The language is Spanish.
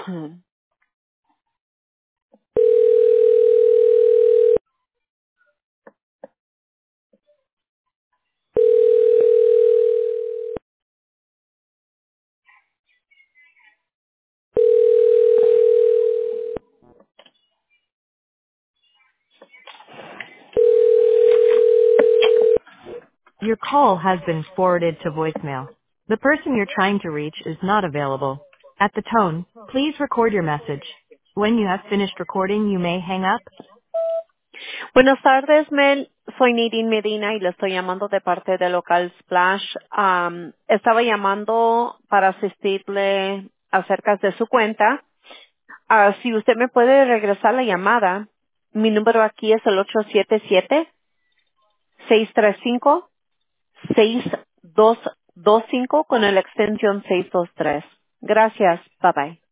Your call has been forwarded to voicemail. The person you're trying to reach is not available. At the tone, please record your message. When you have finished recording, you may hang up. Buenas tardes, Mel. Soy Nadine Medina y le estoy llamando de parte de Local Splash. Estaba llamando para asistirle acerca de su cuenta. Si usted me puede regresar la llamada, mi número aquí es el 877-635-6225 con la extensión 623. Gracias. Bye bye.